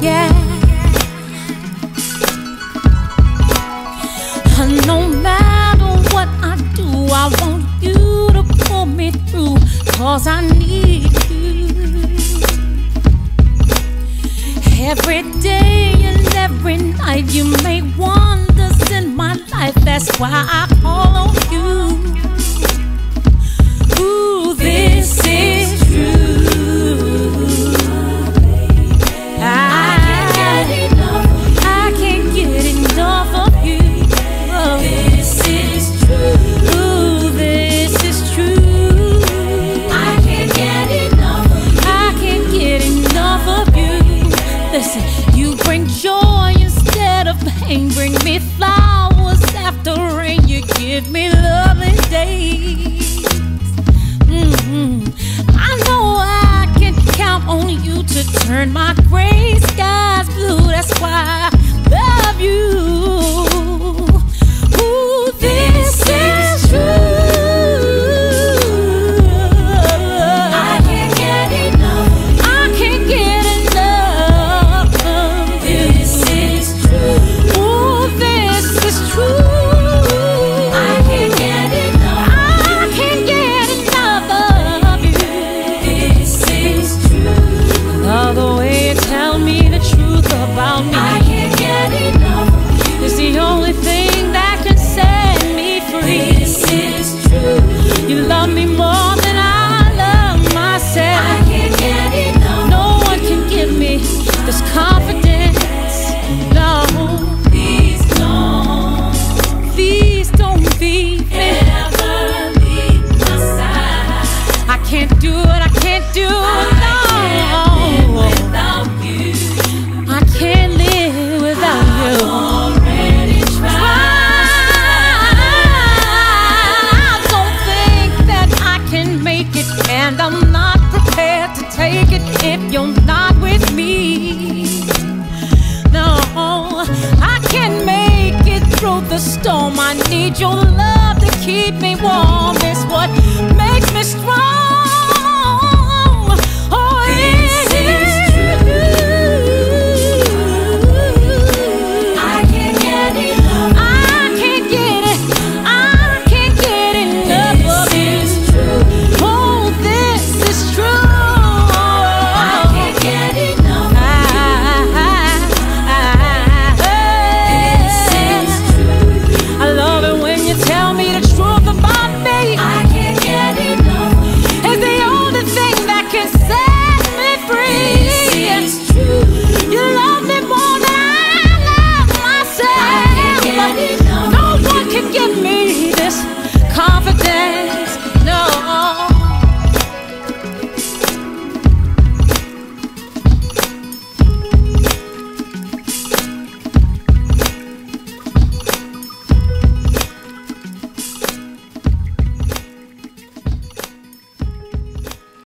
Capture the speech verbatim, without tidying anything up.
yeah. No matter what I do, I want you to pull me through, 'cause I need you. Every day and every night you make wonders in my life. That's why I call on you. Ooh, this is true. I can't get enough. I can't get enough of you. Oh, this is true. Ooh, this is true. I can't get enough of you. I can't get enough of you. Listen, you bring joy instead of pain. Bring me flowers after rain. You give me lovely days. Mm-hmm. I know I can count on you to turn my gray skies blue. That's why I love you. Ooh, this is true. I can't get enough. I can't get enough. This is true. Ooh, this is true. I can't get enough. I can't get enough of you. This is true. All the way you tell me the truth about me. I can't get enough. It's the only thing that can set me free. This is true. You love me more than I love myself. I can't get enough. No one can give me this confidence. No, please don't. Please don't leave me. Ever leave my side. I can't do it. I can't do it. No. I can't live without you. Already tried. I don't think that I can make it, and I'm not prepared to take it if you're not with me. No, I can't make it through the storm. I need your love to keep me warm. It's what makes me strong.